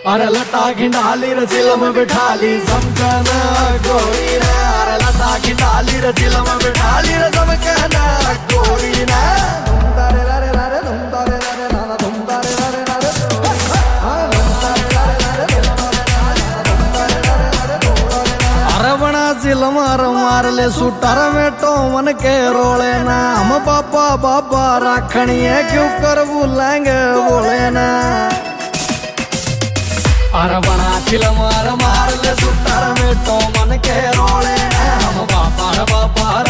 अरे लटा खिंडाली रे चिलम बिठाली समझना गोरी ने। अरे लटा खिंडाली रे चिलम बिठाली रे समझना गोरी ने। चिलम मार ले सुटर में टोमन के रोले ना। हम बाबा बाबा राखनी है क्यों कर बुलाएंगे बोले ना। अरे बना चिलम मार ले सुटर में टोमन के रोले ना। हम बाबा बाबा